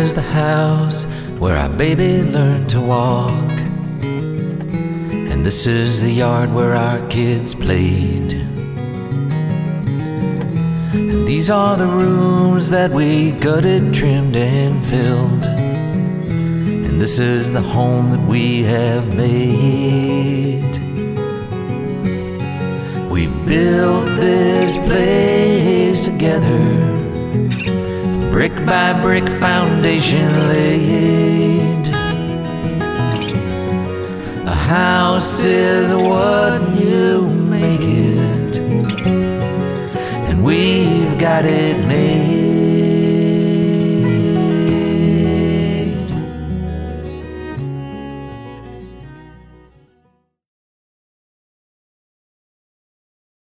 is the house where our baby learned to walk. And this is the yard where our kids played. And these are the rooms that we gutted, trimmed, and filled. And this is the home that we have made. We built this place together, brick by brick foundation laid. A house is what you make it, and we've got it made.